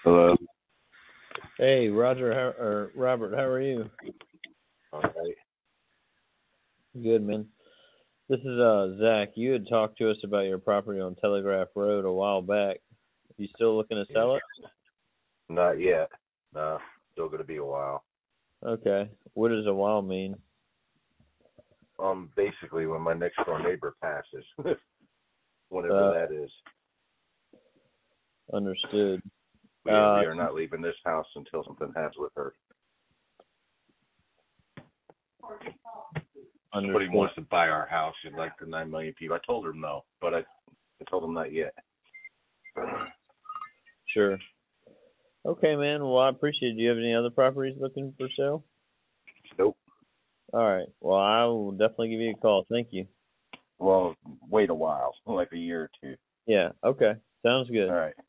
Hello. Hey, Roger, or Robert, how are you? All right. Good, man. This is Zach. You had talked to us about your property on Telegraph Road a while back. You still looking to Yeah. sell it? Not yet. No, still gonna be a while. Okay. What does a while mean? Basically when my next door neighbor passes, whenever Uh, that is. Understood. We Uh, are not leaving this house until something happens with her. Somebody Understood. wants to buy our house in like the 9 million people. I told her no, but I told him not yet. Sure. Okay, man. Well, I appreciate it. Do you have any other properties looking for sale? Nope. All right. Well, I will definitely give you a call. Thank you. Well, wait a while, like a year or two. Yeah. Okay. Sounds All good. right.